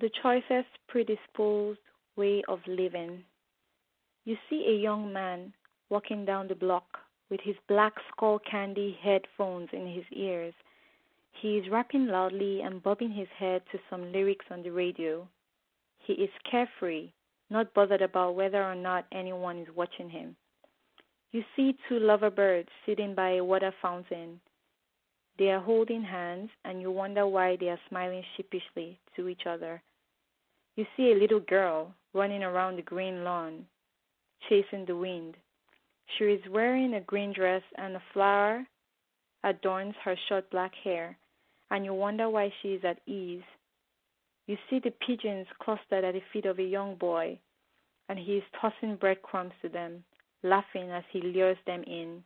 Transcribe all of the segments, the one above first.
The choicest predisposed way of living. You see a young man walking down the block with his black skull candy headphones in his ears. He is rapping loudly and bobbing his head to some lyrics on the radio. He is carefree, not bothered about whether or not anyone is watching him. You see two lover birds sitting by a water fountain. They are holding hands, and you wonder why they are smiling sheepishly to each other. You see a little girl running around the green lawn, chasing the wind. She is wearing a green dress, and a flower adorns her short black hair, and you wonder why she is at ease. You see the pigeons clustered at the feet of a young boy, and he is tossing breadcrumbs to them, laughing as he lures them in.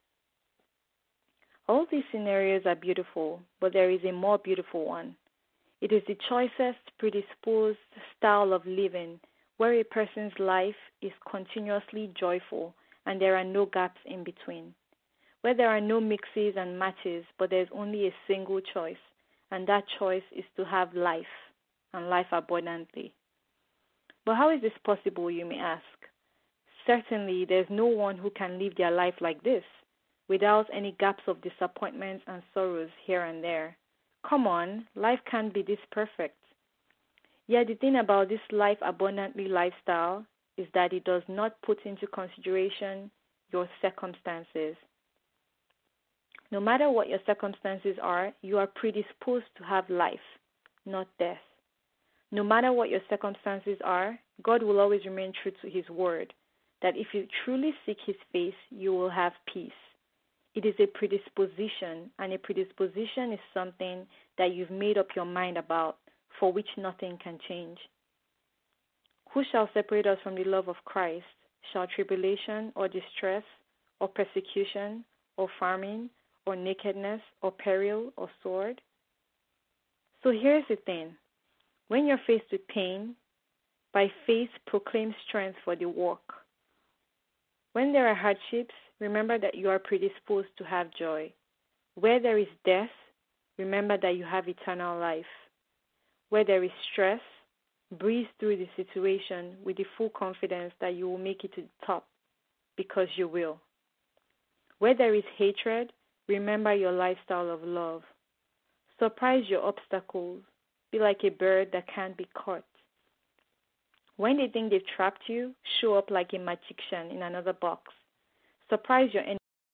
All these scenarios are beautiful, but there is a more beautiful one. It is the choicest predisposed style of living where a person's life is continuously joyful and there are no gaps in between, where there are no mixes and matches, but there's only a single choice, and that choice is to have life, and life abundantly. But how is this possible, you may ask? Certainly, there's no one who can live their life like this, without any gaps of disappointments and sorrows here and there. Come on, life can't be this perfect. Yet the thing about this life abundantly lifestyle is that it does not put into consideration your circumstances. No matter what your circumstances are, you are predisposed to have life, not death. No matter what your circumstances are, God will always remain true to His word, that if you truly seek His face, you will have peace. It is a predisposition, and a predisposition is something that you've made up your mind about, for which nothing can change. Who shall separate us from the love of Christ? Shall tribulation or distress or persecution or famine or nakedness or peril or sword? So here's the thing. When you're faced with pain, by faith proclaim strength for the work. When there are hardships, remember that you are predisposed to have joy. Where there is death, remember that you have eternal life. Where there is stress, breeze through the situation with the full confidence that you will make it to the top, because you will. Where there is hatred, remember your lifestyle of love. Surprise your obstacles. Be like a bird that can't be caught. When they think they've trapped you, show up like a magician in another box. Surprise your